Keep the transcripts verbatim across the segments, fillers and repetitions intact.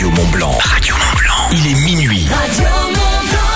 Radio Mont Blanc. Radio Mont Blanc. Il est minuit. Radio Mont Blanc.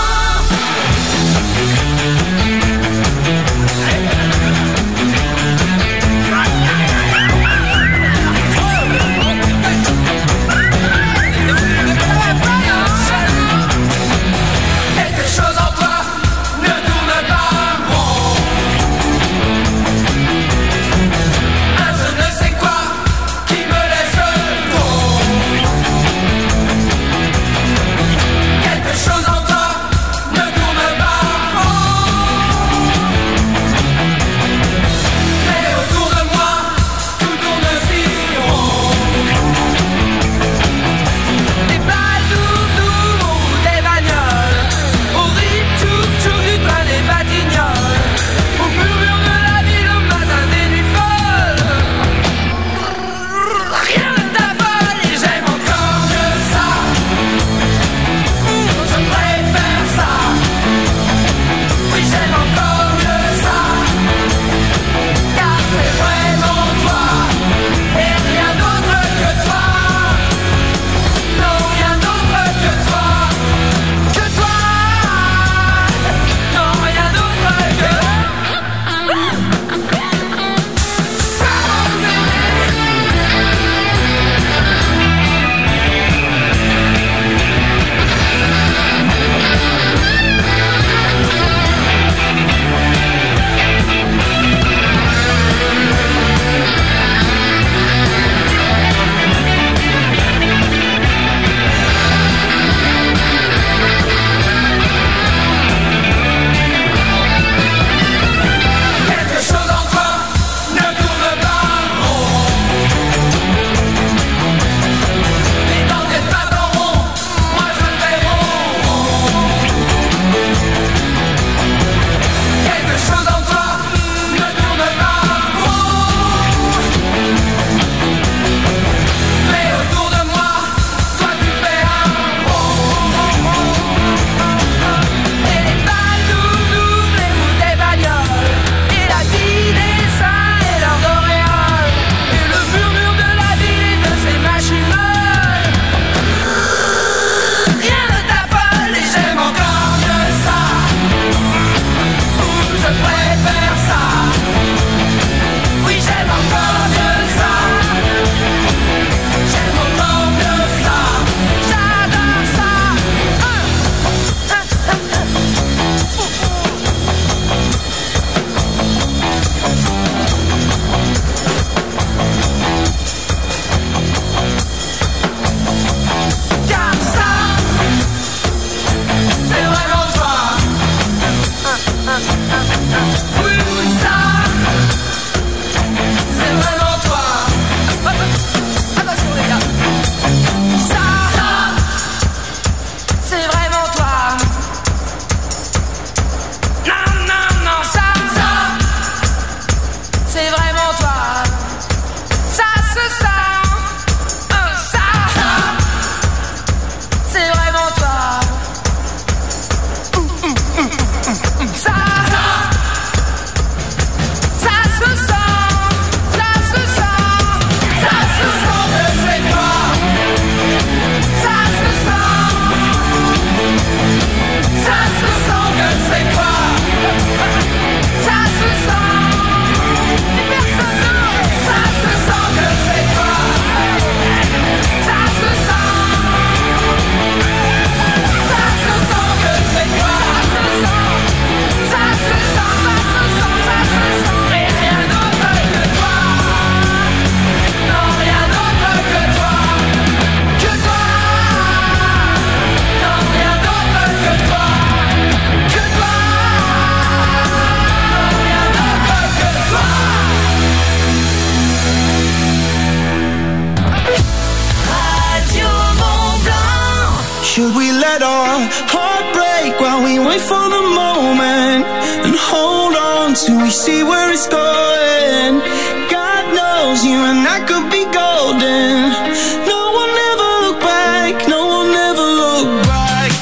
Should we let our heart break while we wait for the moment and hold on till we see where it's going? God knows you and I could be golden. No one ever look back, no one ever look back.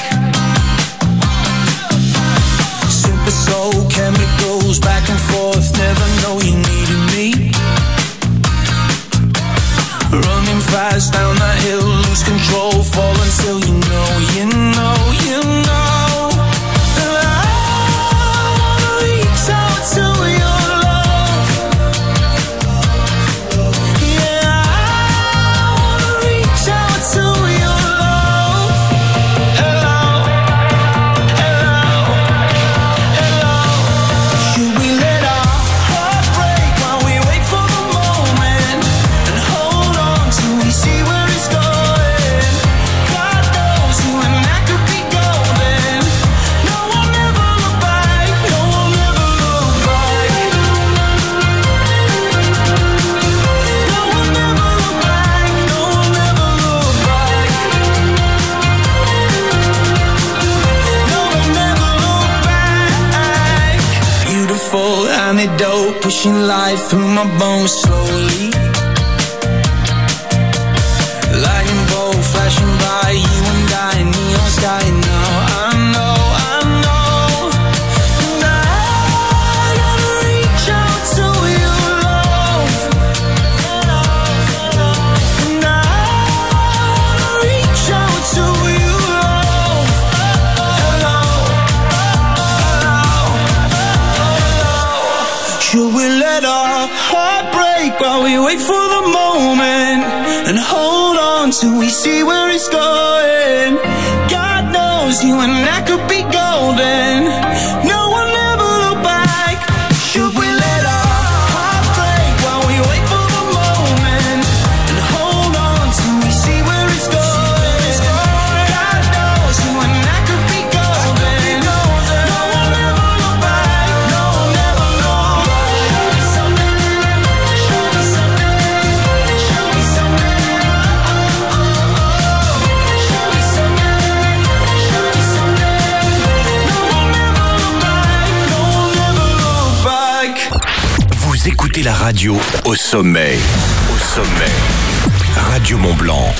Simple soul chemicals back and forth, never know you needed me. running fast down that hill, lose control, fall until you know, you know, you know that I wanna reach out to your love. Yeah, I wanna reach out to your love. Hello, hello, hello. Should we let our heart break while we wait for the moment and hold on till we see where it's going? God knows you and I could be golden. No one ever look back, no one ever look back. No one ever look back, no one ever look back. No one ever look back. Beautiful antidote, pushing life through my bones slowly. Lightning bolt flashing by, you and I, neon sky now. I know, I know. And I gotta reach out to your love. And I gotta reach out to your love. Hello, hello. Should we let our heart break while we wait for the moment and hold on till we see where it's going? God knows you and I could be golden. No one ever look back. Should we let our heart break while we wait for the moment and hold on till we see where it's going? God knows you and I could be golden. No one ever look back. No one ever look back. Show me something. Show me something. Show me something. Show me something. No one ever look back. No one ever look back. Vous écoutez la radio au sommet. Au sommet. Radio Mont-Blanc.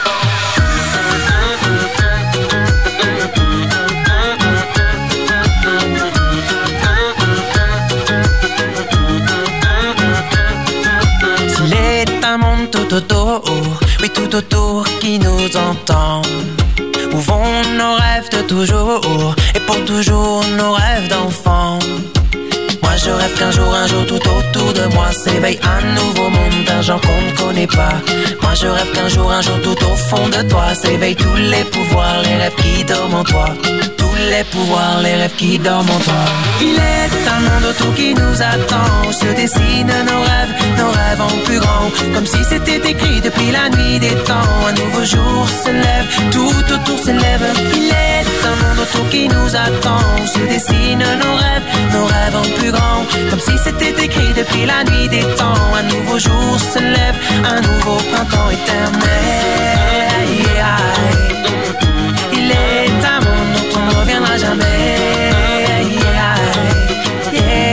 S'il est un monde tout autour, oui tout autour qui nous entend, où vont nos rêves de toujours, et pour toujours nos rêves d'enfant. Moi je rêve qu'un jour, un jour tout autour de moi s'éveille un nouveau monde d'un genre qu'on ne connaît pas. Moi je rêve qu'un jour, un jour tout au fond de toi s'éveillent tous les pouvoirs, les rêves qui dorment en toi. Tous les pouvoirs, les rêves qui dorment en toi. Il est un monde autour qui nous attend, où se dessinent nos rêves, nos rêves en plus grand, comme si c'était écrit depuis la nuit des temps. Un nouveau jour se lève, tout autour s'élève. Il est un monde autour qui nous attend, où se dessinent nos rêves, nos rêves en plus grand, comme si c'était écrit depuis la nuit des temps. Un nouveau jour se lève, un nouveau printemps éternel. Yeah. Il est un monde dont on ne reviendra jamais. Yeah. Yeah.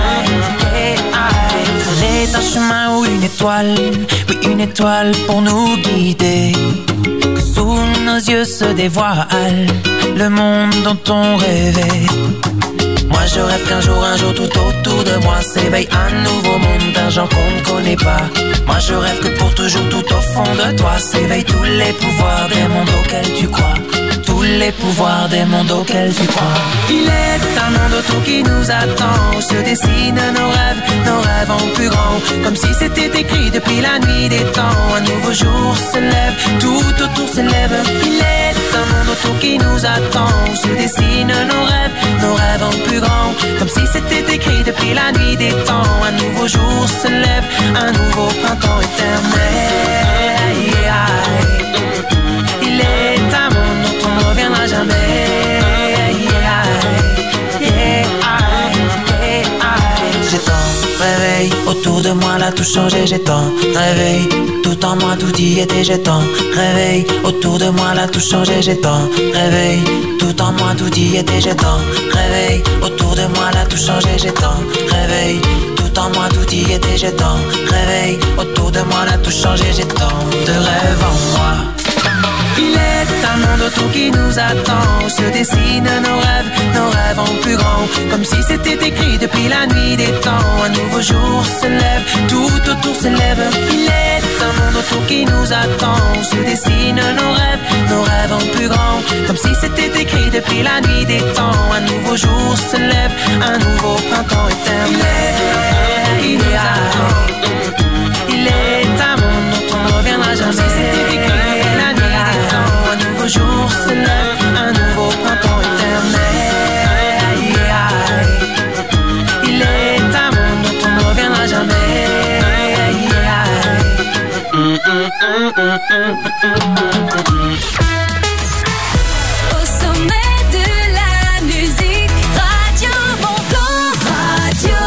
C'est un chemin ou une étoile, oui une étoile pour nous guider, que sous nos yeux se dévoile le monde dont on rêvait. Moi je rêve qu'un jour, un jour tout autour de moi s'éveille un nouveau monde d'un genre qu'on ne connaît pas. Moi je rêve que pour toujours tout au fond de toi s'éveillent tous les pouvoirs des mondes auxquels tu crois. Tous les pouvoirs des mondes auxquels tu crois. Il est un monde autour qui nous attend, où se dessinent nos rêves, nos rêves en plus grand, comme si c'était écrit depuis la nuit des temps. Un nouveau jour se lève, tout autour s'élève. Il est un monde autour qui nous attend, où se dessinent nos rêves, nos rêves en plus grand, comme si c'était écrit depuis la nuit des temps. Un nouveau jour se lève, un nouveau printemps éternel. Yeah. Il est un monde dont on ne reviendra jamais. Yeah. Yeah. Yeah. J'ai tant réveil autour de moi, là tout changé. J'ai tant réveil tout en moi, tout y était. J'ai tant réveil autour de moi, là tout changé. J'ai tant réveil tout en moi, tout y était. J'ai tant réveil autour de moi, là tout changé. J'ai tant réveil tout en moi, tout y était. J'ai tant réveil autour de moi, là tout changé. J'ai tant de rêves en moi. Il est un monde autour qui nous attend, où se dessinent nos rêves, nos rêves en plus grand, comme si c'était écrit depuis la nuit des temps. Un nouveau jour se lève, tout autour s'élève. Il est C'est un monde autour qui nous attend, où se dessinent nos rêves, nos rêves en plus grand. Comme si c'était écrit depuis la nuit des temps. Un nouveau jour se lève, un nouveau printemps éternel. Il est à Il est un monde dont on ne reviendra jamais. Comme si c'était écrit depuis la nuit des temps. Un nouveau jour se lève, un nouveau printemps éternel. Il est un monde dont on ne reviendra jamais. Au sommet de la musique, Radio Mont-Blanc, Radio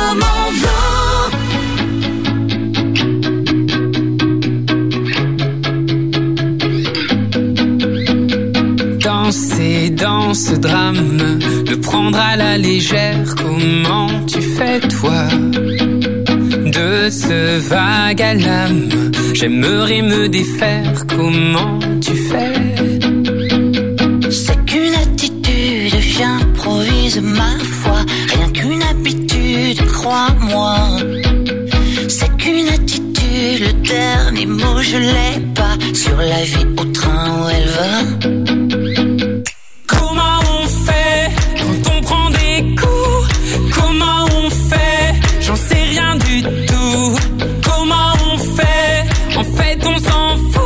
Mont-Blanc. Danser dans ce drame, le prendre à la légère, comment tu fais toi? De ce vague à l'âme, j'aimerais me défaire, comment tu fais? C'est qu'une attitude, j'improvise ma foi, rien qu'une habitude, crois-moi. C'est qu'une attitude, le dernier mot je l'ai pas, sur la vie au train où elle va. Comment on fait quand on prend des coups? Comment on fait? J'en sais rien du tout. Comment on fait? En fait, on s'en fout.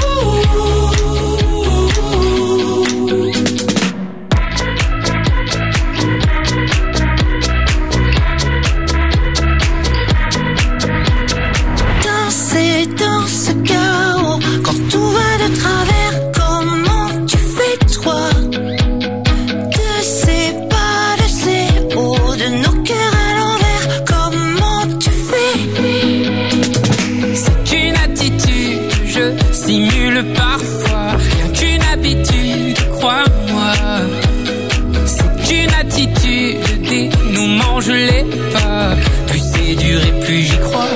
Danser dans ce chaos, quand tout va de travers, comment tu fais toi? De ces bas, de ces hauts, de nos cœurs à l'envers, comment tu fais? C'est qu'une attitude, je simule parfois, rien qu'une habitude, crois-moi. C'est qu'une attitude, le dénouement je l'ai pas, plus c'est dur et plus j'y crois.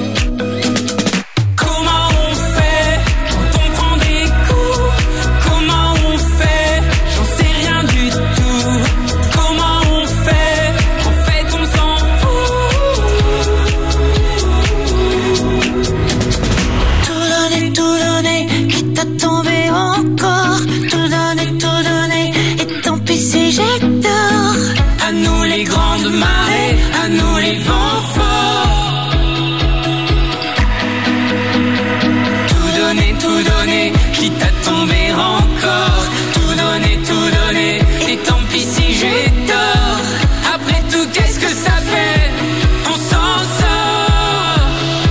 Comment on fait quand on prend des coups? Comment on fait? J'en sais rien du tout. Comment on fait? En fait on s'en fout. Tout donner, tout donner, quitte à tomber encore. Tout donner, tout donner, et tant pis si j'ai tort. À nous les grandes marées, à nous les vents forts. Tout donner, tout donner, quitte à tomber encore. Tout donner, tout donner, et tant pis si j'ai tort. Après tout, qu'est-ce que ça fait? On s'en sort.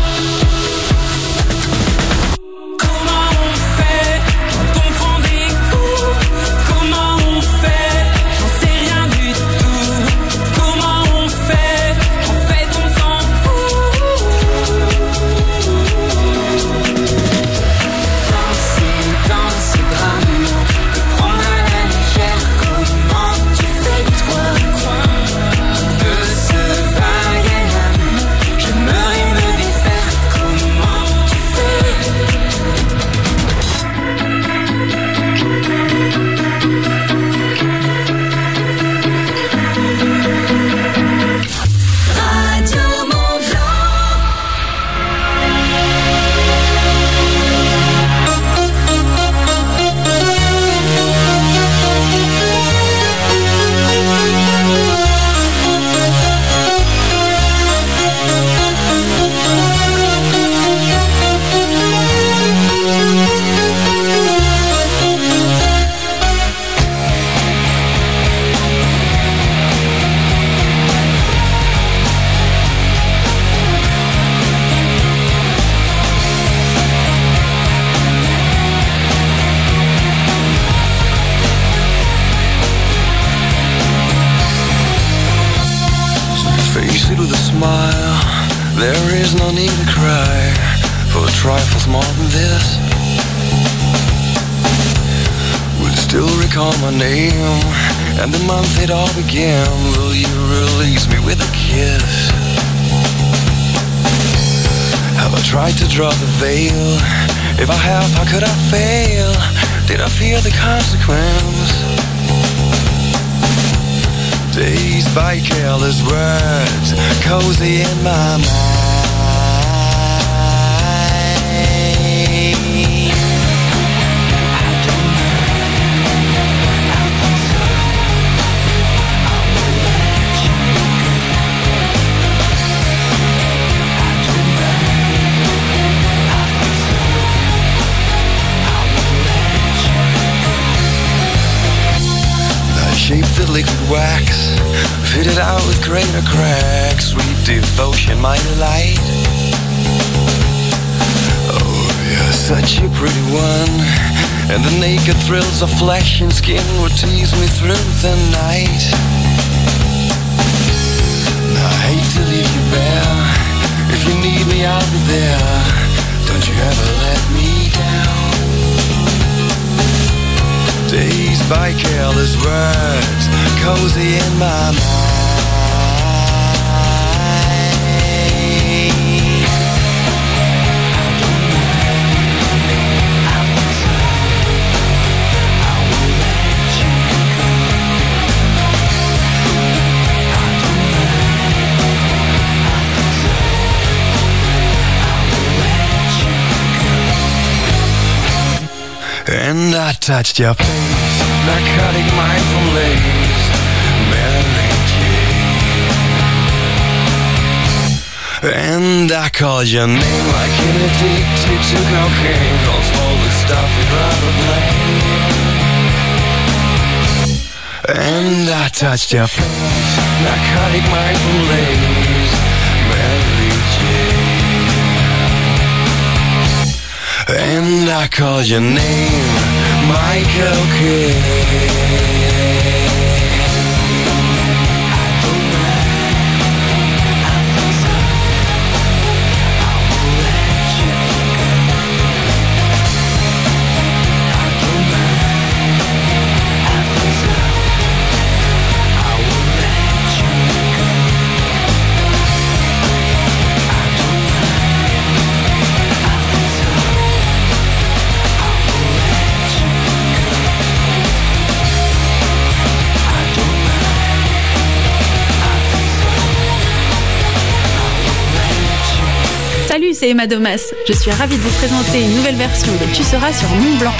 Comment on fait quand on prend des coups? Comment on fait? J'en sais rien du tout. Comment on fait? En fait, on s'en fout. Danser dans ce drame, le prendre à la légère, comment tu fais toi? De ce vague à l'âme, j'aimerais me défaire, comment tu fais? Radio Mont-Blanc. Face it with a smile. There is no need to cry for trifles more than this. Will you still recall my name and the month it all began? Will you release me with a kiss? Have I tried to draw the veil? If I have, how could I fail? Did I fear the consequence? Dazed by careless words, cozy in my mind. liquid wax, fitted out with greater cracks. Sweet devotion, my delight. Oh, you're such a pretty one, and the naked thrills of flesh and skin would tease me through the night. I hate to leave you bare. If you need me, I'll be there. Don't you ever let me down. Dazed by careless words, cozy in my mind. And I touched your face, narcotic mindful lace, Mary Jane. And I called your name like an addicted to cocaine, calls all the stuff you'd rather blame. And I touched your face, narcotic mindful lace, Mary Jane. And I called your name, Michael Kidd. Salut, c'est Emma Domas. Je suis ravie de vous présenter une nouvelle version de Tu seras sur Mont Blanc.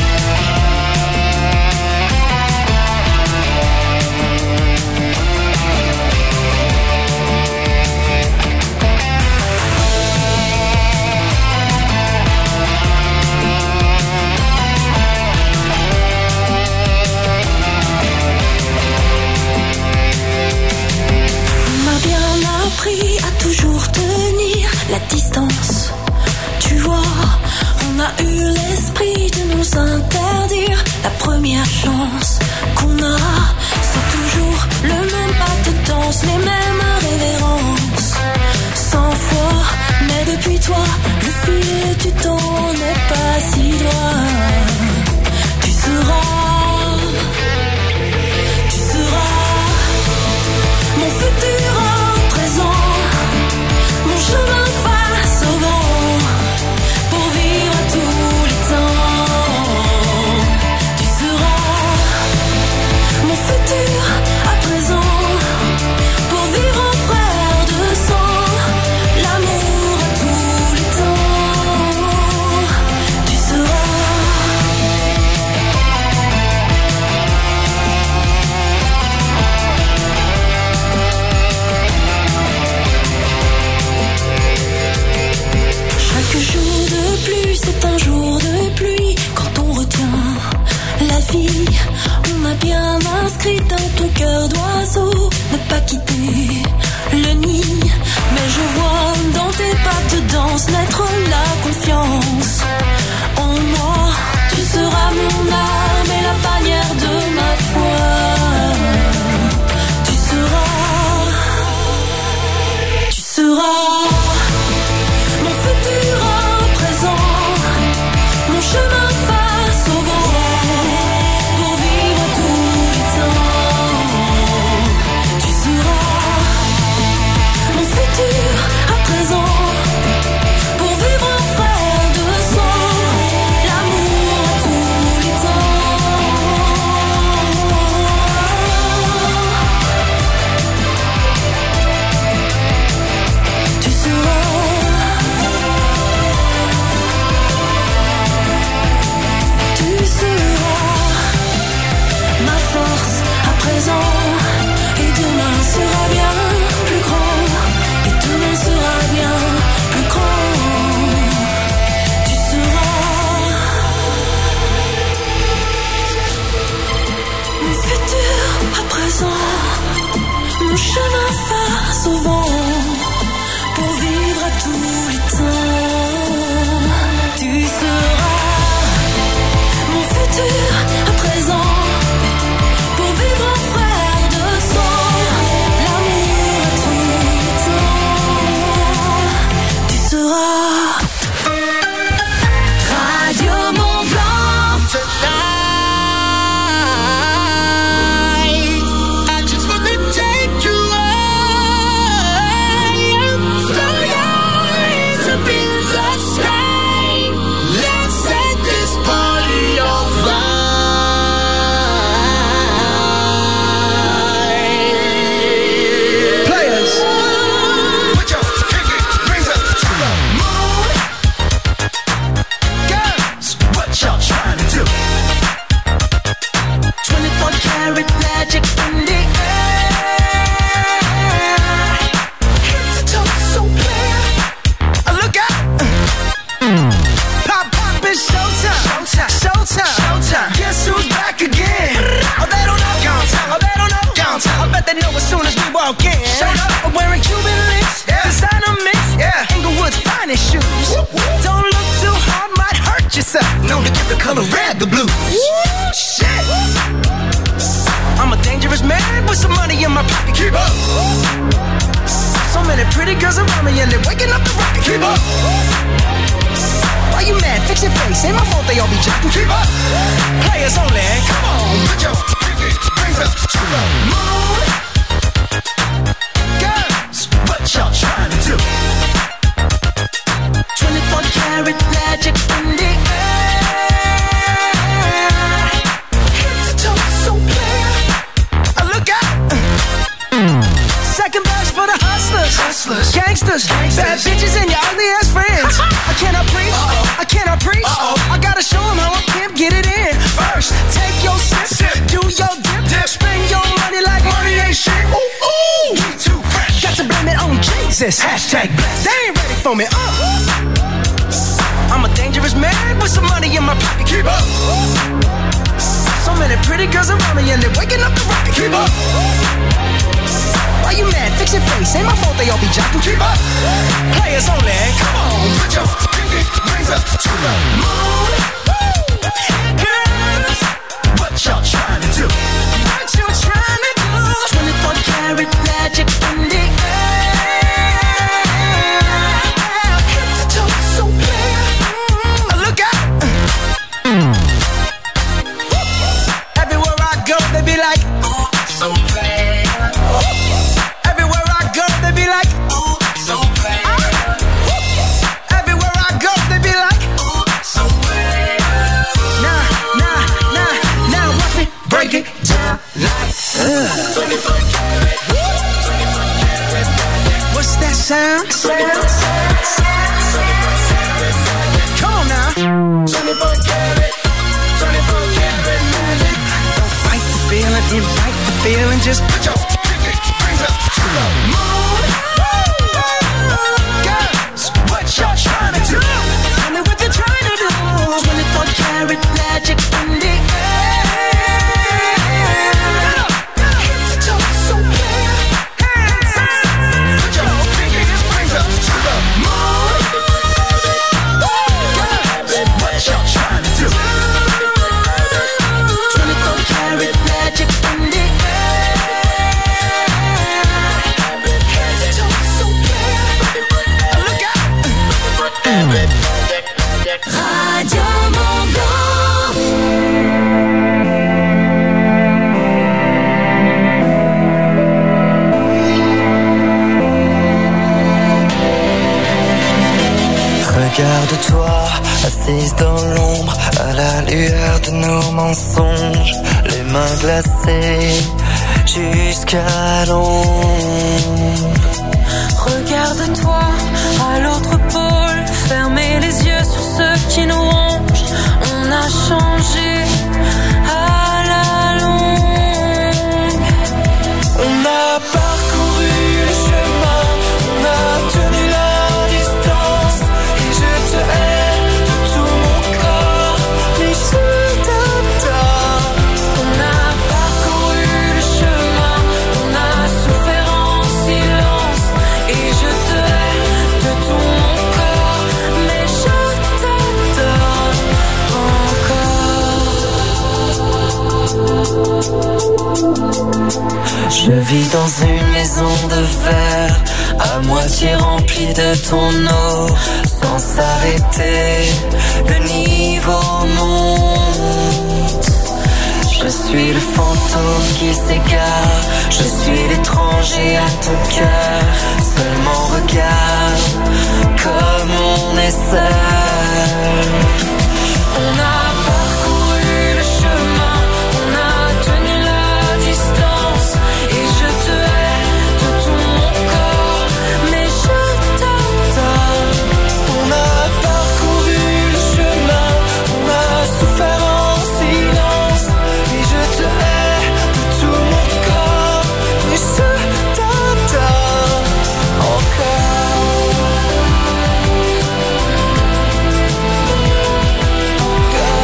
On m'a bien appris à toujours tenir la distance. Tu vois, on a eu l'esprit de nous interdire la première chance qu'on a. C'est toujours le même pas de danse, les mêmes révérences. Cent fois, mais depuis toi, le fil du temps n'est pas si loin. Tu seras, tu seras mon futur en présent, mon chemin face au vent, pour vivre à tous les temps. Tu seras mon futur à présent, pour vivre en frère de sang, l'amour à tous les temps. Tu seras. Chaque jour de pluie, c'est un jour de pluie. Quand on retient la vie, on m'a bien inscrit dans ton cœur d'oiseau. Ne pas quitter le nid, mais je vois dans tes pas de danse naître la confiance en moi. Tu seras mon âme et la bannière de ma foi. Tu seras, tu seras mon futur en présent, mon chemin face au vent, pour vivre tous les temps. Tu seras mon futur à présent, pour vivre walk in. Wearing Cuban links, yeah. Designer mix, yeah. Inglewood's finest shoes. Whoop, whoop. Don't look too hard, might hurt yourself. Known to give the color red the blues. Woo, shit. I'm a dangerous man with some money in my pocket. Keep up. So many pretty girls around me and they're waking up the rocket. Keep up. Why you mad? Fix your face. Ain't my fault they all be jocking. Keep up. Players only. Come on, put your pinky rings up to the moon. Girls, what y'all trying to do? twenty-four karat magic in the air. Head to toe, so clear. Uh, look out. Second verse for the hustlers, hustlers, gangsters, gangsters, bad bitches and your ugly ass friends. I cannot preach, uh-oh. I cannot preach. Uh-oh. I gotta show them how a pimp get it in. First, take your sip, sip. Do your dip, dip, spend your money like money ain't shit. Ooh, ooh, we too fresh. Got to blame it on Jesus. Hashtag blessed. They ain't ready for me. Uh. I'm a dangerous man with some money in my pocket. Keep up. So many pretty girls around me and they're waking up the rocket. Keep up. Why you mad? Fix your face. Ain't my fault they all be jocking. Keep up. Players only. Come on, put your pinky rings up to the moon. Girls, what y'all trying to do? What you trying to do? twenty-four karat magic in the air. Head to toe, so clear. Look out. Everywhere I go, they be like, oh, so bad. Everywhere I go, they be like, oh, so bad. Everywhere I go, they be like, oh, so bad. Nah, nah, nah, now watch me break it down like uh. twenty-four karat, twenty-four karat. What's that sound? Sound, sound, sound. Come on now. twenty-four karat, twenty-four karat magic. Don't fight the feeling, invite the feeling. Just put your pinky rings up to the moon. Girls, what y'all trying to do? Tell me what you're trying to do. twenty-four karat magic in the air. Head to toe, so clear. Put your pinky rings up to the moon. Girls, what y'all trying to do? twenty-four karat magic in the air. Head to toe, so clear. Look out. Radio Mont-Blanc. Regarde-toi, assise dans l'ombre, à la lueur de nos mensonges, les mains glacées jusqu'à l'ombre. Regarde-toi à l'autre pôle, fermez les yeux sur ceux qui nous rongent. On a changé à la longue. On a parcouru le chemin, on a tenu la distance, et je te hais de tout mon corps, mais je t'adore. On a parcouru le chemin, on a souffert en silence, et je te hais de tout mon corps, mais je t'adore encore. Je vis dans une maison de verre, à moitié remplie de ton eau, sans s'arrêter, le niveau monte. Je suis le fantôme qui s'égare, je suis l'étranger à ton cœur. Seulement regarde comme on est seul. On a parcouru le chemin, on a tenu la distance, et je te hais de tout mon corps, mais je t'adore. On a parcouru le chemin, on a souffert en silence, et je te hais de tout mon corps, mais je t'adore encore.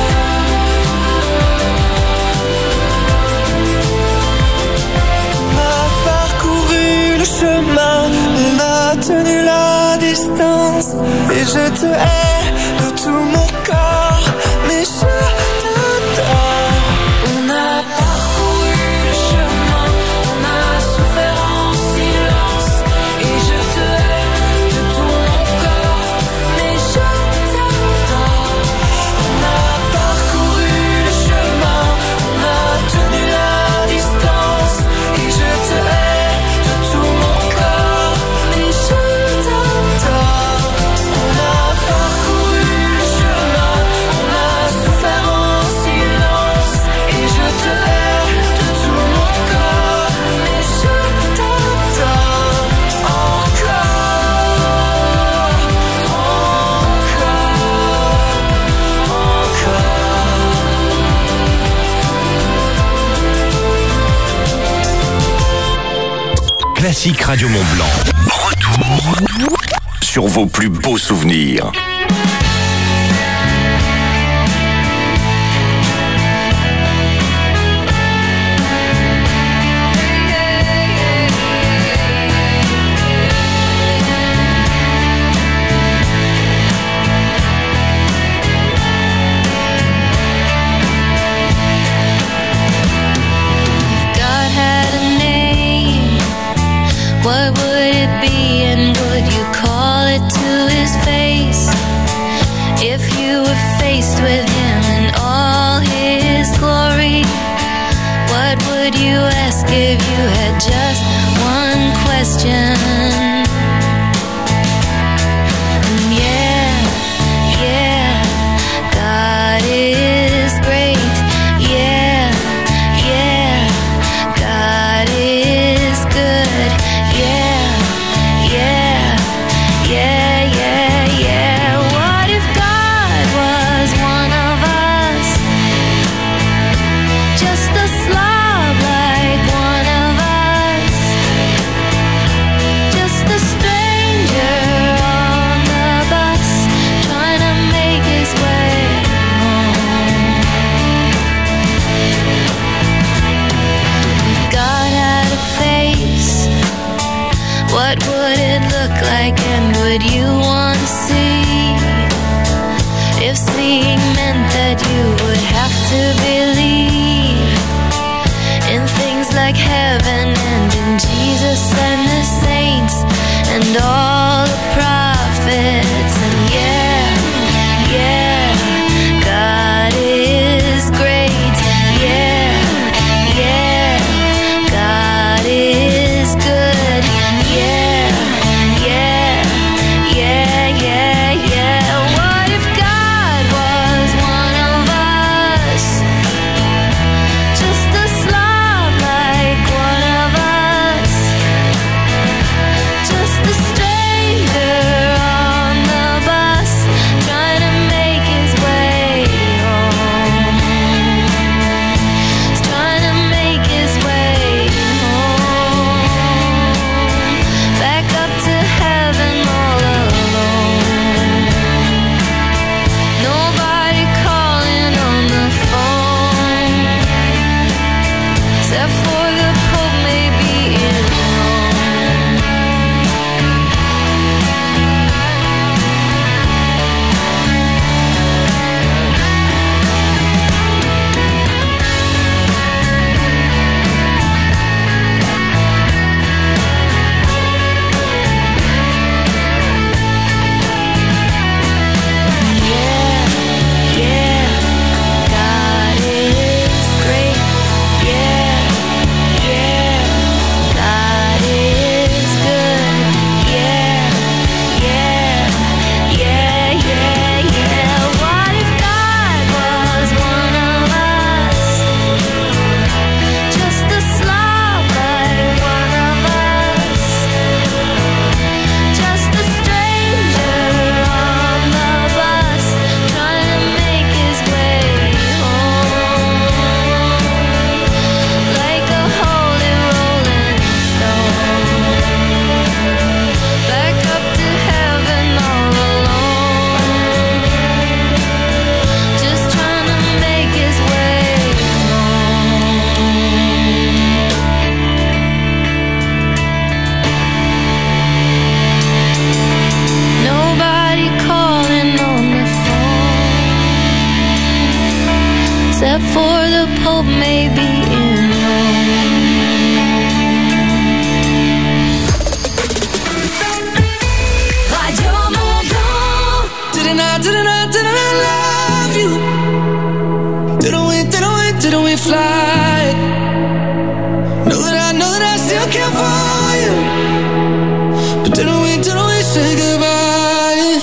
te hais de tout mon corps, mais je t'adore. On a parcouru le chemin, on a souffert en silence, et je te hais de tout mon corps, mais je t'adore. On a parcouru le chemin, on a tenu la distance, et je te hais de tout mon corps, mais je t'adore. On a parcouru le chemin, on a souffert en silence, et je te hais de tout mon corps, mais je t'adore encore, encore, encore. Classique Radio Mont-Blanc. Retour sur vos plus beaux souvenirs. God had a name, what would it be, and would you call it to his face? If you were faced with him in all his glory, what would you ask if you had just one question? And yeah, yeah, God is great. Yeah, yeah, God is good. Yeah, yeah, yeah, yeah, yeah. What if God was one of us? Just a slob like one of us. Just a stranger on the bus, trying to make his way home. If God had a face, what would it look like, and would you want to see? If seeing meant that you would have to believe in things like heaven and in Jesus and the saints and all the prophets. And yeah, yeah, God is great. Yeah, yeah, God is good. Yeah, yeah, yeah, yeah, yeah. What if God was one of us? Just a slob like one of us. Just a stranger except for the Pope, maybe in Rome. Radio Mont-Blanc. Didn't I, didn't I, didn't I love you? Didn't we, didn't we, didn't we fly? Know that I, know that I still care for you. But didn't we, didn't we say goodbye?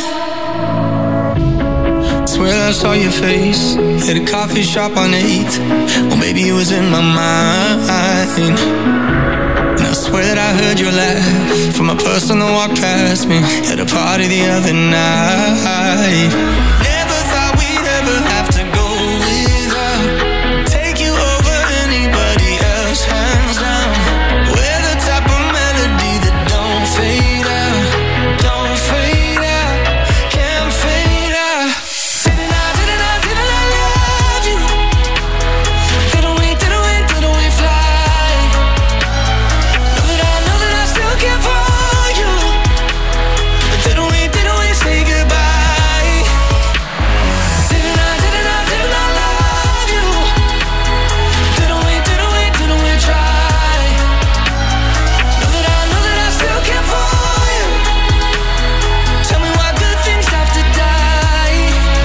Swear I saw your face at a coffee shop on eighth. Or maybe it was in my mind. And I swear that I heard your laugh from a person that walked past me at a party the other night. Never thought we'd ever have to go without. Take you over anybody else, hands down. We're the type of melody that don't fade out. Don't fade out, can't fade out. Didn't I, didn't I, didn't I love you? Didn't we, didn't we, didn't we fly? Know that I, know that I still care for you. But didn't we, didn't we say goodbye? Didn't I, didn't I, didn't I love you? Didn't we, didn't we, didn't we try? Know that I, know that I still care for you. Tell me why good things have to die.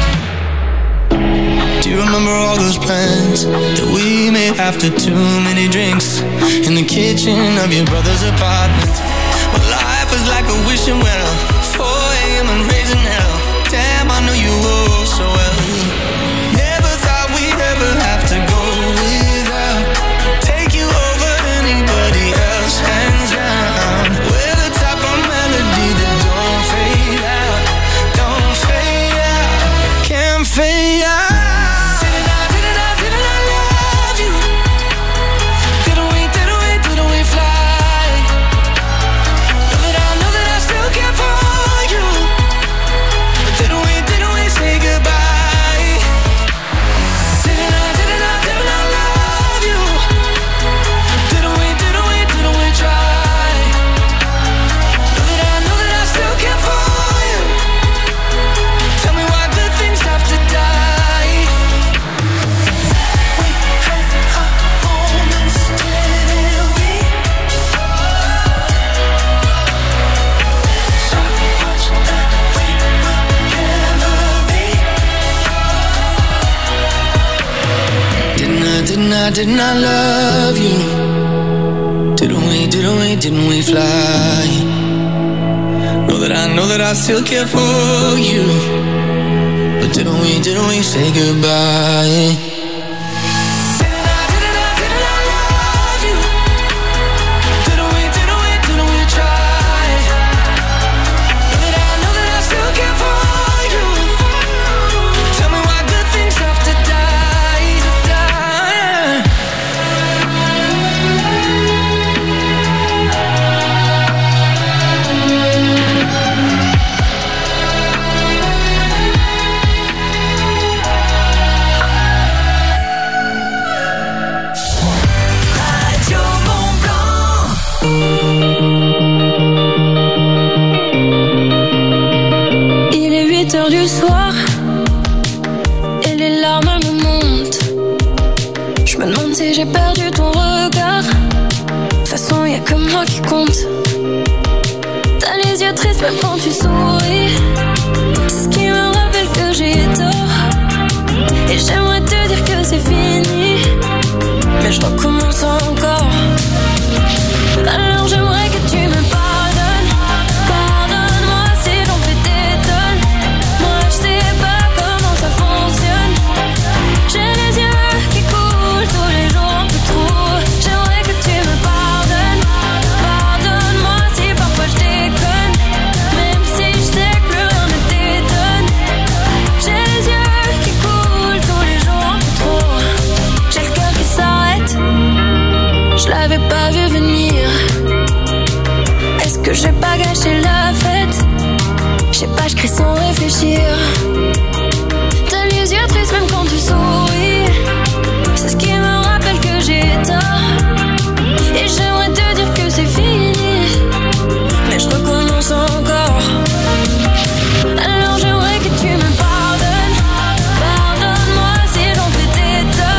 Do you remember all those plans that we made after too many drinks in the kitchen of your brother's apartment? Well, life was like a wishing well, four a.m. and raising hell. Damn, I know you all so well. Never thought we'd ever have to go without. Take you over anybody else, hands down. We're the type of melody that don't fade out. Don't fade out, can't fade out. Didn't I, didn't I, didn't I love you? Didn't we, didn't we, didn't we fly? Know that I, know that I still care for you. But didn't we, didn't we say goodbye? Didn't I, didn't I, didn't I love you? Didn't we, didn't we, didn't we try? Know that I, know that I still care for you. Tell me why good things have to die. We had our moments, didn't we? So much that we will never be. Didn't I, didn't I, didn't I love you? Didn't we, didn't we, didn't we fly? Know that I, know that I still care for you. But didn't we, didn't we say goodbye? Didn't I, didn't I, didn't I love you? Didn't we, didn't we, didn't we try? Know that I, know that I still care for you. Tell me why good things have to die, to die. Radio Mont-Blanc. Il est huit heures du soir et les larmes me montent. Je me demande si j'ai perdu ton regard. De toute façon, y a que moi qui compte. T'as les yeux tristes même quand tu souris. C'est ce qui me rappelle que j'ai tort. Et j'aimerais te dire que c'est fini, mais je recommence encore. Alors j'aimerais que tu me pardonnes. Pardonne-moi si j'en fais des tonnes. Moi je sais pas comment ça fonctionne. J'ai les yeux qui coulent tous les jours un peu trop. J'aimerais que tu me pardonnes. Pardonne-moi si parfois je déconne. Même si je sais que plus rien ne t'étonne. J'ai les yeux qui coulent tous les jours un peu trop. J'ai le cœur qui s'arrête. Je l'avais pas vu venir. Est-ce que j'ai pas gâché la fête? Je sais pas, je crie sans réfléchir. T'as les yeux tristes même quand tu souris. C'est ce qui me rappelle que j'ai tort. Et j'aimerais te dire que c'est fini, mais je recommence encore. Alors j'aimerais que tu me pardonnes. Pardonne-moi si j'en fais des torts.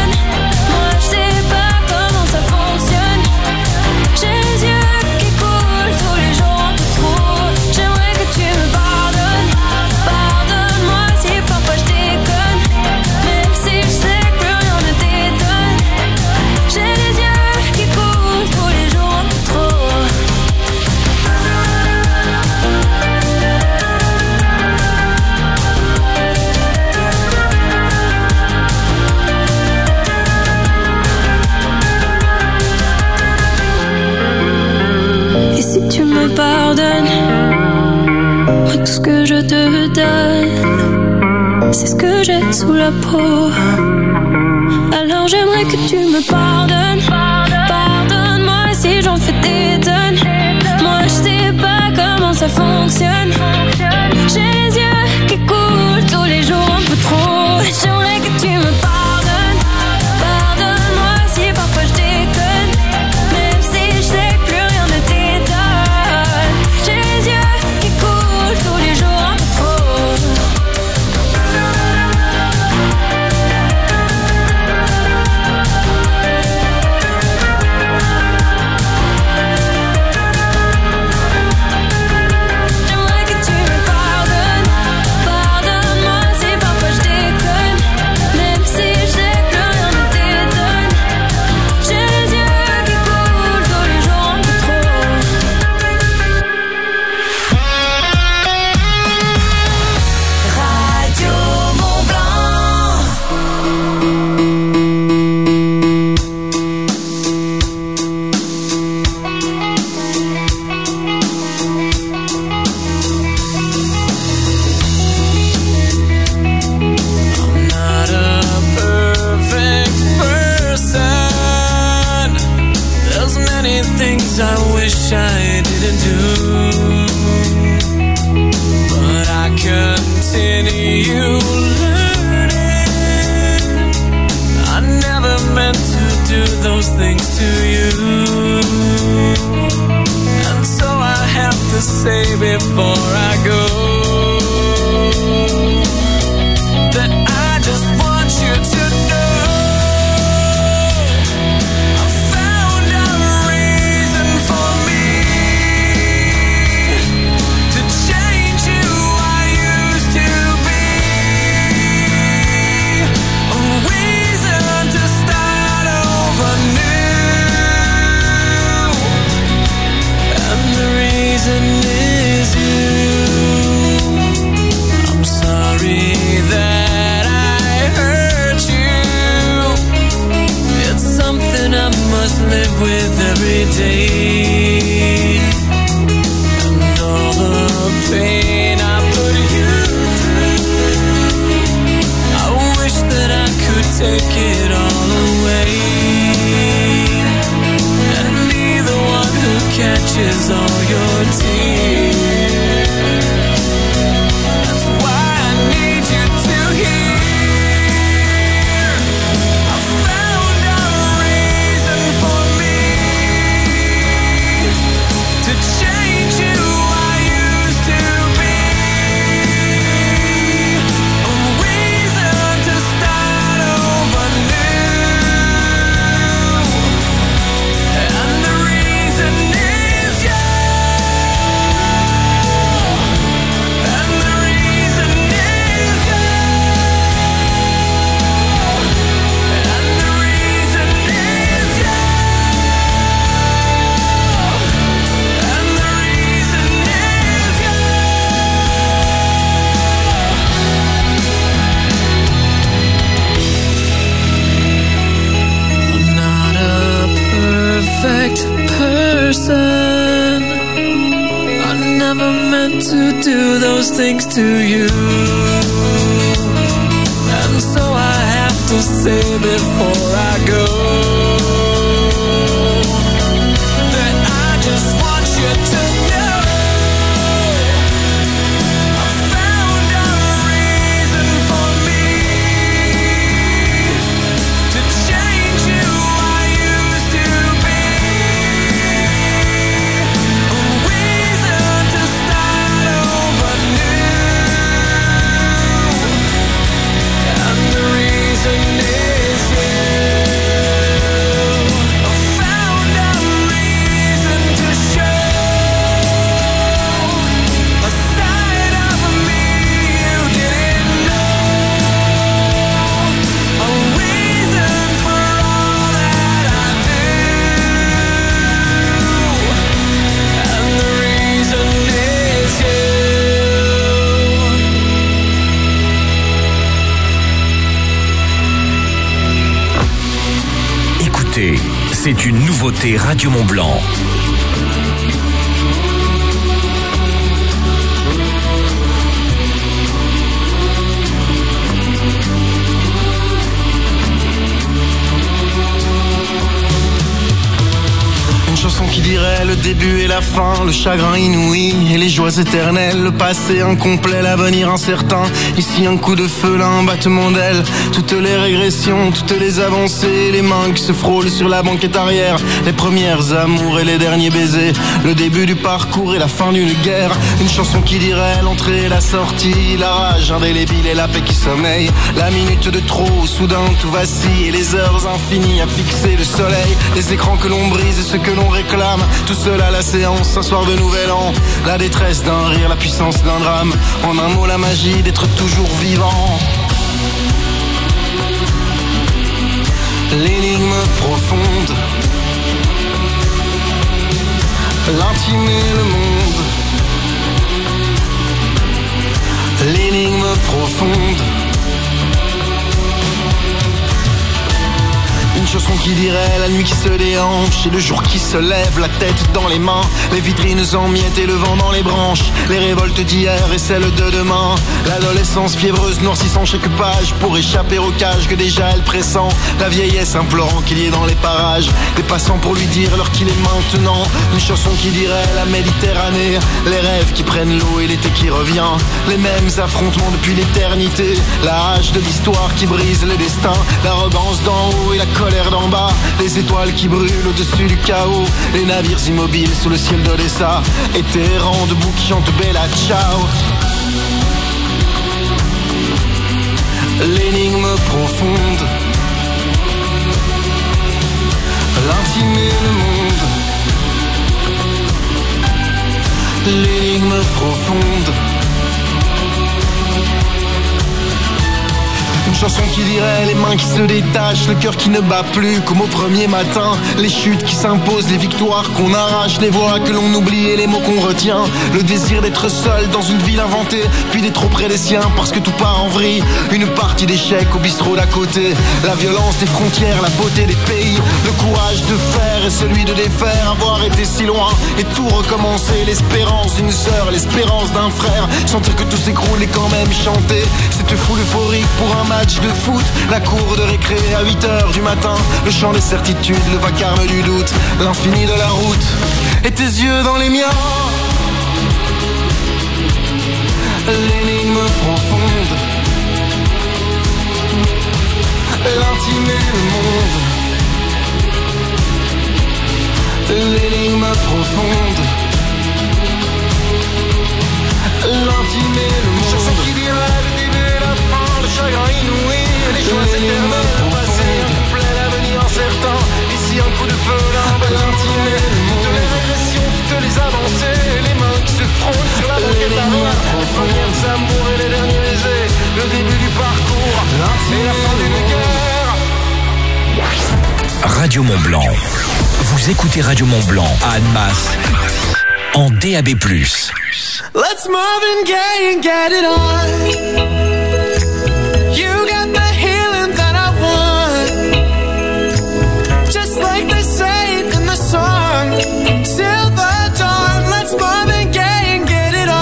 que j'ai sous la peau. Alors j'aimerais que tu me pardonnes. Pardonne-moi si j'en fais des tonnes. Moi je sais pas comment ça fonctionne. J'ai les yeux qui coulent tous les jours un peu trop. J'aimerais que tu me pardonnes. Pardonne-moi si parfois je déconne. Même si je sais que plus rien ne t'étonne. J'ai les yeux qui coulent tous les jours un peu trop. J'aimerais que tu me pardonnes. Pardonne-moi si parfois je déconne. Même si je sais que plus rien ne t'étonne. J'ai les yeux qui coulent tous les jours un peu trop. Radio Mont Blanc. Not a perfect person. There's many things I wish I didn't do, but I continue learning. I never meant to do those things to you, and so I have to say before I go that I just want you to know I found a reason for me to change who I used to be, a reason to start over new, and the reason is you. I'm sorry that I hurt you. It's something I must live with every day, and all the pain I put you through, I wish that I could take it all away, and be the one who catches all your tears. That's why I need you to hear I found a reason for me to change who I used to be, a reason to start over new, and the reason is you, and the reason is you, and the reason is you, and the reason is you. I'm not a perfect person. I never meant to do those things to you, and so I have to say before I go that I just want you to know I found a reason for me to change who I used to be, a reason to start over new, and the reason is you. I found a reason to show a side of me you didn't know, a reason for all that I do, and the reason is you. Écoutez, c'est une nouveauté Radio Mont Blanc. dirait le début et la fin, le chagrin inouï et les joies éternelles, le passé incomplet, l'avenir incertain. Ici un coup de feu, là un battement d'aile, toutes les régressions, toutes les avancées, les mains qui se frôlent sur la banquette arrière, les premières amours et les derniers baisers, le début du parcours et la fin d'une guerre, une chanson qui dirait l'entrée et la sortie, la rage indélébile et la paix qui sommeille, la minute de trop, soudain tout vacille et les heures infinies à fixer le soleil, les écrans que l'on brise et ce que l'on réclame, tout seul à la séance, un soir de nouvel an, la détresse d'un rire, la puissance d'un drame, en un mot la magie d'être toujours vivant. L'énigme profonde, l'intime et le monde. L'énigme profonde, une chanson qui dirait la nuit qui se déhanche et le jour qui se lève, la tête dans les mains, les vitrines en miettes et le vent dans les branches, les révoltes d'hier et celles de demain, l'adolescence fiévreuse noircissant chaque page pour échapper au cage que déjà elle pressent, la vieillesse implorant qu'il y ait dans les parages des passants pour lui dire l'heure qu'il est maintenant, une chanson qui dirait la Méditerranée, les rêves qui prennent l'eau et l'été qui revient, les mêmes affrontements depuis l'éternité, la hache de l'histoire qui brise le destin, l'arrogance d'en haut et la colère d'en bas, les étoiles qui brûlent au-dessus du chaos, les navires immobiles sous le ciel d'Odessa, et tes errants debout qui chantent Bella Ciao. L'énigme profonde, l'intime et le monde. L'énigme profonde, une chanson qui dirait les mains qui se détachent, le cœur qui ne bat plus comme au premier matin, les chutes qui s'imposent, les victoires qu'on arrache, les voix que l'on oublie et les mots qu'on retient, le désir d'être seul dans une ville inventée, puis d'être auprès des siens parce que tout part en vrille, une partie d'échecs au bistrot d'à côté, la violence des frontières, la beauté des pays, le courage de faire et celui de défaire, avoir été si loin et tout recommencer, l'espérance d'une sœur, l'espérance d'un frère, sentir que tout s'écroule et quand même chanter, cette foule euphorique pour un match de foot, la cour de récré à huit heures du matin, le chant des certitudes, le vacarme du doute, l'infini de la route, et tes yeux dans les miens. L'énigme profonde, l'intime et le monde. L'énigme profonde, l'intime et le monde. Chanson qui dirait le début et la fin, le chagrin inouï, les joies éternelles, le passé incomplet, l'avenir incertain. Ici un coup de feu, là un l'intime et le monde. Toutes les régressions, toutes les avancées, les mains qui se frôlent sur la banquette arrière, les premières amours et les derniers baisers, le début du parcours et la fin d'une guerre. Radio Mont Blanc. Vous écoutez Radio Mont Blanc à Annemasse en D A B plus. Let's Marvin Gaye and get it on. You got the healing that I want, just like they say in the song. Till the dawn, let's Marvin Gaye and get it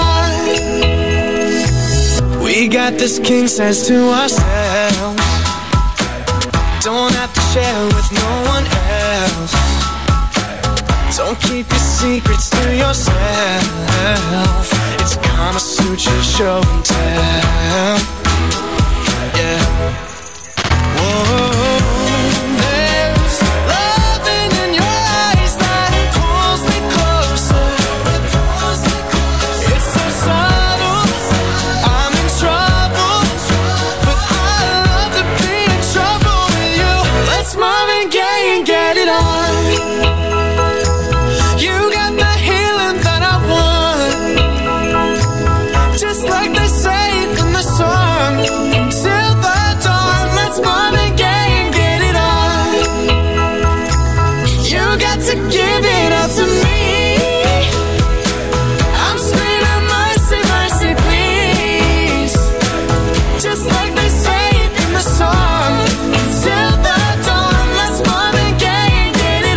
on. We got this king size to ourselves, don't have to share with no one else. Don't keep your secrets to yourself. It's Kama Sutra show and tell. Yeah. Whoa. There's loving in your eyes that pulls me closer. It's so subtle, I'm in trouble, but I love to be in trouble with you. Let's Marvin Gaye and get it on. Give it up to me. I'm screaming mercy, mercy, please. Just like they say in the song. Till the dawn, let's Marvin Gaye and get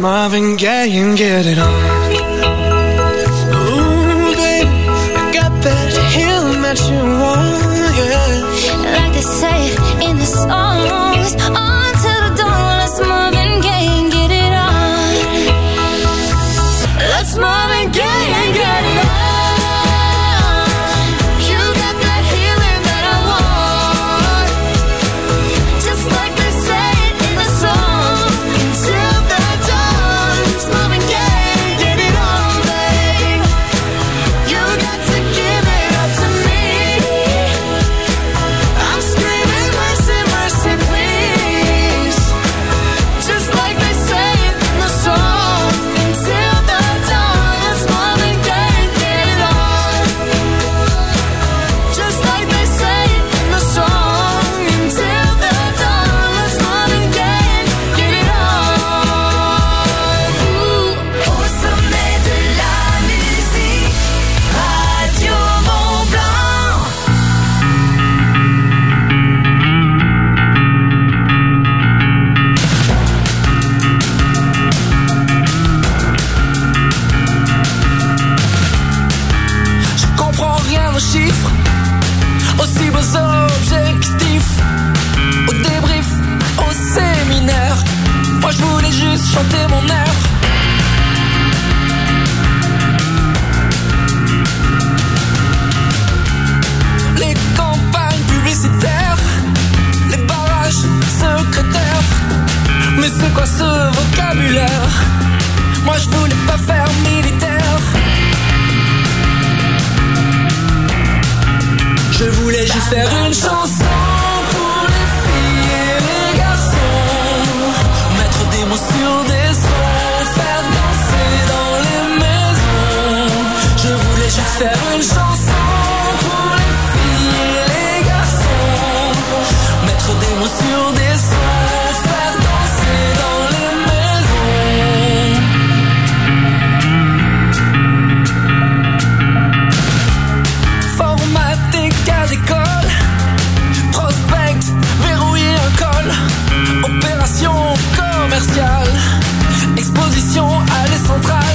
Marvin Gaye and get it on. Ooh, baby, I got that healing that you want, yeah. Like they say in the songs, on to the dawn. Let's Marvin Gaye and get it on. Let's Marvin Gaye and get it on. Aussi beaux objectifs, au débrief, au séminaire. Moi je voulais juste chanter mon air. Les campagnes publicitaires, les barrages secrétaires. Mais c'est quoi ce vocabulaire? Moi je voulais pas faire militaire. Je voulais juste faire une chanson pour les filles et les garçons. Mettre des mots sur des sons, faire danser dans les maisons. Je voulais juste faire une chanson pour les filles et les garçons. Mettre des mots sur des sons, faire danser dans les maisons. Formaté cas d'école, prospect, verrouiller un col, opération commerciale, exposition allée centrale.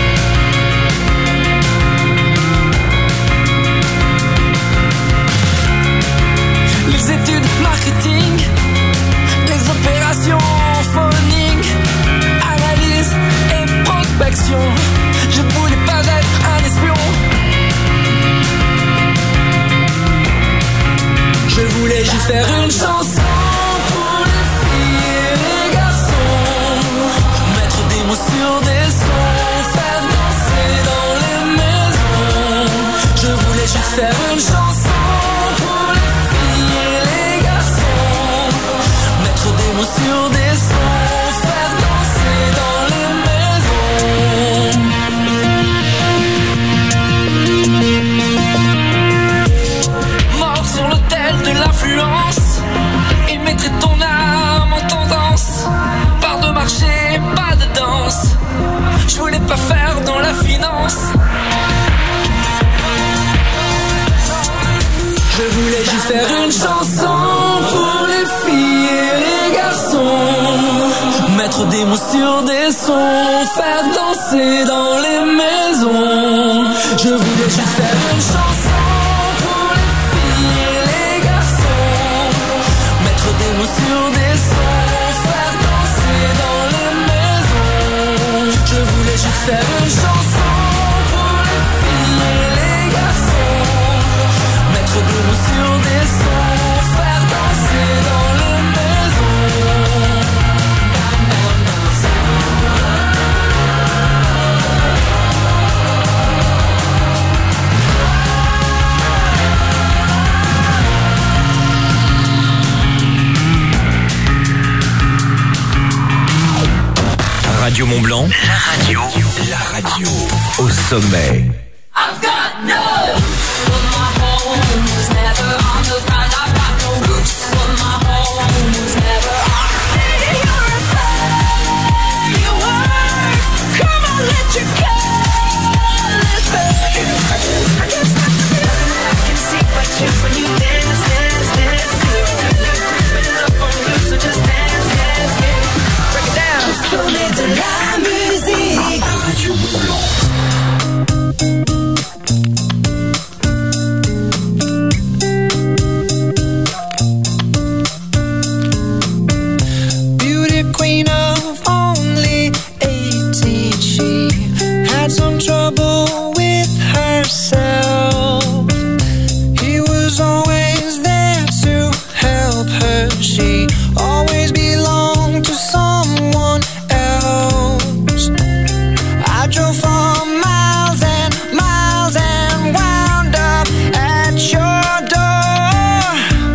Les études marketing, les opérations phoning, analyse et prospection. Je voulais pas être un espion. Je voulais juste faire une chanson pour les filles et les garçons. Mettre des mots sur des sons, faire danser dans les maisons. Je voulais juste faire une chanson pour les filles et les garçons. Mettre des mots sur des sons, faire danser dans les maisons. Mort sur l'autel de l'influence, il mettrait ton âme en tendance. Part de marché, pas de danse. Je voulais pas faire dans la finance. Je voulais juste faire une chanson pour les filles et les garçons. Mettre des mots sur des sons, faire danser dans les maisons. Je voulais juste faire une chanson pour les filles et les garçons. Mettre des mots sur des sons, faire danser dans les maisons. Je voulais juste faire une chanson pour les filles et les garçons. Mettre des mots sur des sons, faire danser dans les maisons. Radio Mont Blanc, la radio, la radio au sommet. I've got no roots, but my home was never on the ground. I've got no roots, but my home was never on the ground. You're a firework. Come on, let your colors burn. I can't stop the feeling. I can see but you when you dance, dance, dance. Feel good, creeping up on you, so just dance, dance, dance. Break it down. So let the light. herself. He was always there to help her. She always belonged to someone else. I drove for miles and miles and wound up at your door.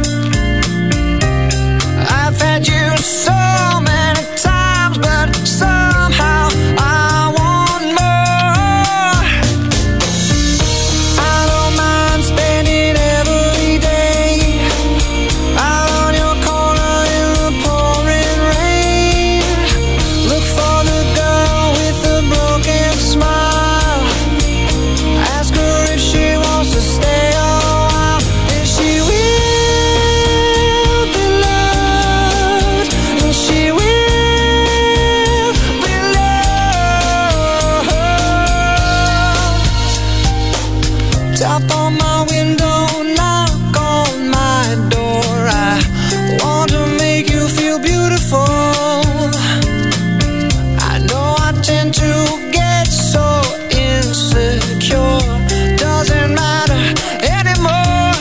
I've had you so many times, but somehow I want more. I don't mind spending every day out on your corner in the pouring rain. Look for the girl with the broken smile. Ask her if she wants to stay a while. And she will be loved. And she will be loved. Tap on my window, knock on my door. I want to make you feel beautiful. I know I tend to get so insecure. Doesn't matter anymore.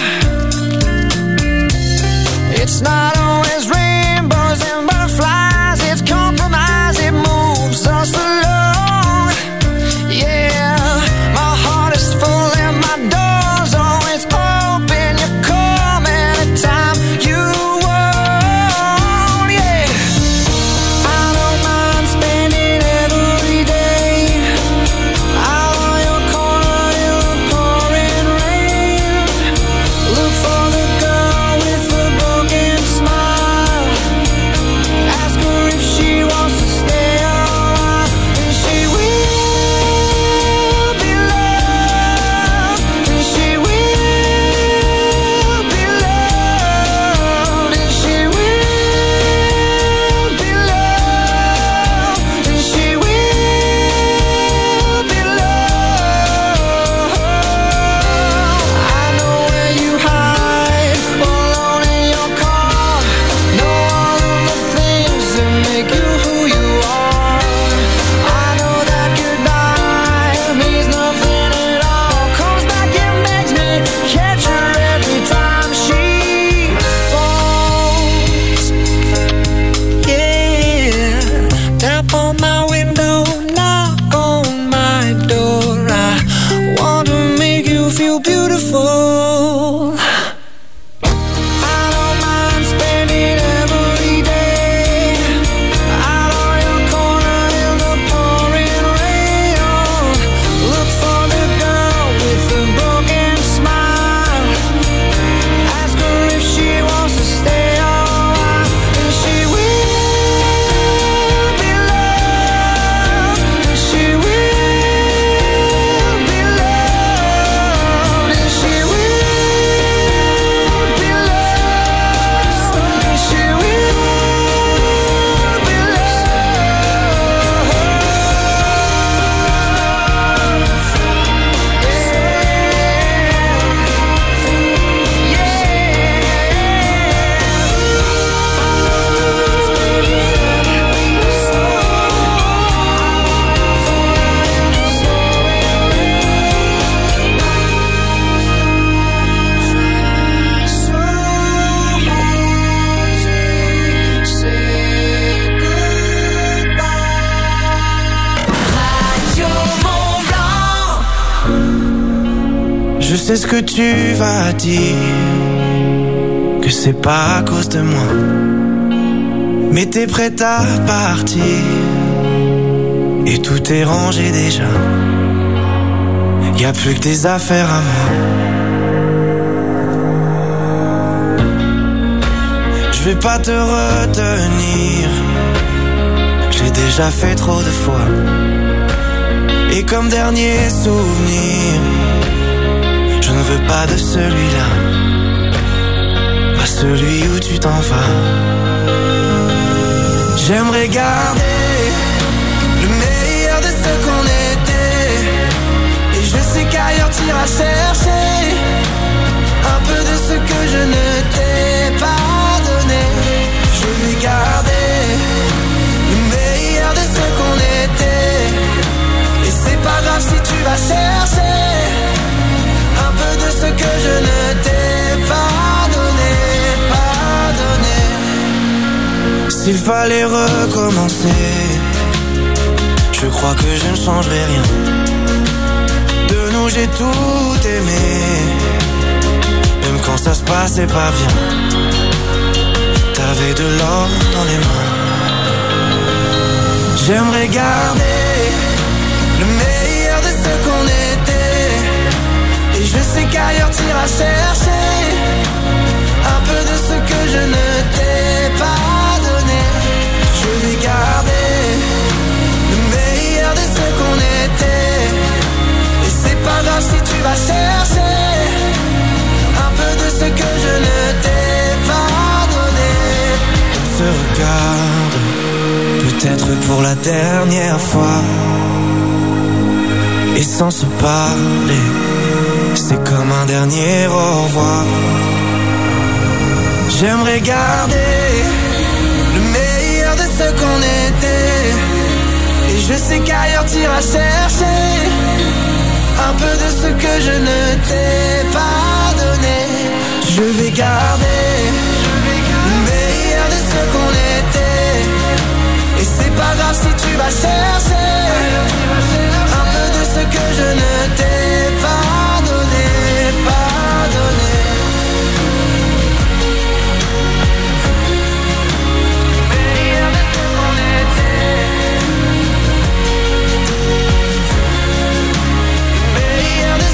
It's not always rainbows and butterflies. It's compromise, it moves us along. Yeah, my heart is full and my door's always open. You come anytime you want. Yeah, I don't mind spending every day out on your corner in the pouring rain. Look for the girl with the broken smile. Ask her if she wants to stay a while. And she will be loved. And she will be loved. And she will be loved. And she will be loved. I know where you hide, alone in your car. Know all of the things that make you who you are. I know that goodbye means nothing at all. Comes back and makes me catch her every time she falls. Yeah, tap on my window, knock on my door. I want to make you feel beautiful. I don't mind spending every day out on your corner in the pouring rain. Oh, look for the girl with the broken smile. Ask her if she wants to stay a while. And she will be loved. And she will be loved. And she will be loved. And she will be Radio Mont-Blanc. Je sais ce que tu vas dire, que c'est pas à cause de moi. Mais t'es prête à partir, et tout est rangé déjà. Y a plus que tes affaires à moi. Je vais pas te retenir, j'ai déjà fait trop de fois. Et comme dernier souvenir, je ne veux pas de celui-là, pas celui où tu t'en vas. J'aimerais garder le meilleur de ce qu'on était, et je sais qu'ailleurs t'iras chercher un peu de ce que je ne t'ai pas donné. Je vais garder le meilleur de ce qu'on était, et c'est pas grave si tu vas chercher s'il fallait recommencer, je crois que je ne changerai rien. De nous j'ai tout aimé, même quand ça se passait pas bien. T'avais de l'or dans les mains. J'aimerais garder le meilleur de ce qu'on était, et je sais qu'ailleurs t'iras chercher un peu de ce que je ne t'ai pas donné. Je vais garder le meilleur de ce qu'on était, et c'est pas grave si tu vas chercher un peu de ce que je ne t'ai pas donné. On se regarde, peut-être pour la dernière fois, et sans se parler, c'est comme un dernier au revoir. J'aimerais garder le meilleur de ce qu'on était, et je sais qu'ailleurs t'iras chercher un peu de ce que je ne t'ai pas donné. Je vais garder le meilleur de ce qu'on était, et c'est pas grave si tu vas chercher un peu de ce que je ne